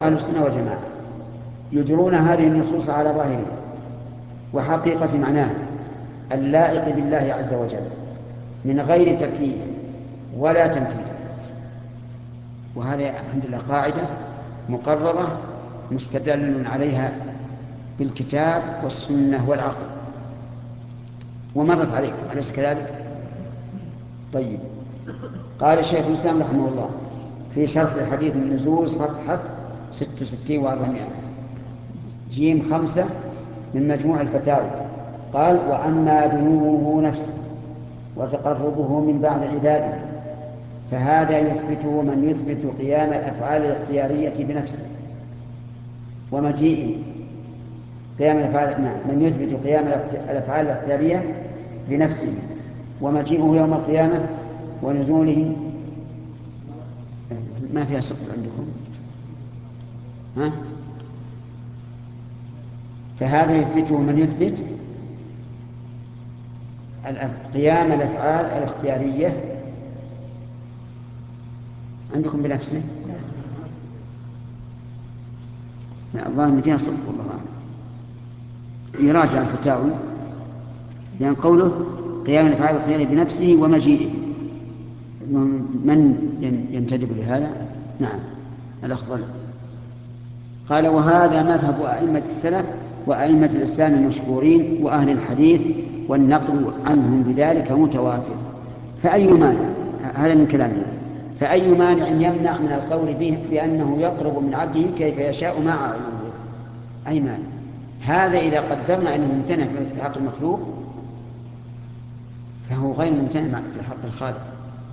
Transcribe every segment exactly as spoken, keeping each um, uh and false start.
أهل السنة والجماعة يجرون هذه النصوص على ظاهرها وحقيقة معناها اللائق بالله عز وجل من غير تكييف ولا تمثيل. وهذا الحمد لله قاعدة مقررة مستدل عليها بالكتاب والسنة والعقل، ومرت عليكم أليس كذلك؟ طيب، قال الشيخ الإسلام رحمه الله في شرح حديث النزول صفحة ستة وستين وأربعمائة جيم خمسة من مجموع الفتاوى، قال: وأما دنوه نفسه وتقربه من بعض عباده فهذا يثبته من يثبت قيام الأفعال الاختيارية بنفسه ومجيئه قيام الأفعال نعم من يثبت قيام الأفعال الاختيارية بنفسه ومجيئه يوم القيامة ونزوله. ما فيها سقط عندكم؟ ها؟ فهذا يثبته من يثبت قيام الأفعال الاختيارية عندكم بنفسه. لا الله إن فيها سقط والله أعلم. يراجع الفتاوي، لأن قوله قيام الأفعال الاختيارية بنفسه ومجيئه من ينتدب لهذا؟ نعم الأخضر. قال: وهذا مذهب أئمة السلف وأئمة الإسلام المشهورين وأهل الحديث، والنقل عنهم بذلك متواتر. فأي مانع، هذا من كلامنا، فأي مانع يمنع من القول به بأنه يقرب من عبده كيف يشاء مع علمه؟ أي مانع؟ هذا إذا قدرنا أنه ممتنع في حق المخلوق فهو غير ممتنع في حق الخالق،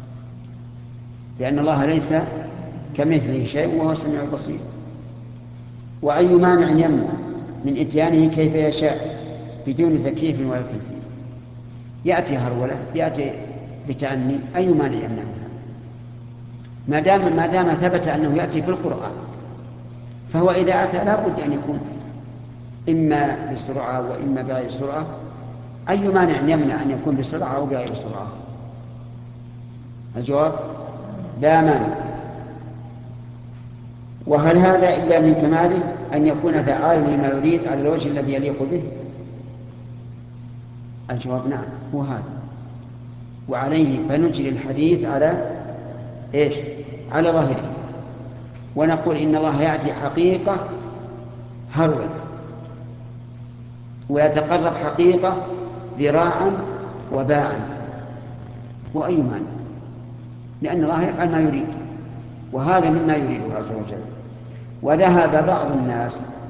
لأن الله ليس كمثله شيء وهو السميع البصير. وأي مانع يمنع من إتيانه كيف يشاء بدون تكييف ولا تمثيل؟ يأتي هرولة، يأتي بتأني، أي مانع يمنعها؟ ما دام ما دام ثبت أنه يأتي في القرآن، فهو إذا أتى لا بد أن يكون إما بسرعة وإما بغير سرعة. أي مانع يمنع أن يكون بسرعة أو بغير سرعة؟ الجواب: لا مانع. وهل هذا إلا من كماله أن يكون فعالا لما يريد على الوجه الذي يليق به؟ الجواب: نعم هو هذا. وعليه فنجري الحديث على إيش؟ على ظاهره، ونقول إن الله يأتي حقيقة هرولة ويتقرب حقيقة ذراعا وباعا، وأي مانع؟ لأن الله يفعل ما يريد، وهذا مما يريده عز وجل. وذهب بعض الناس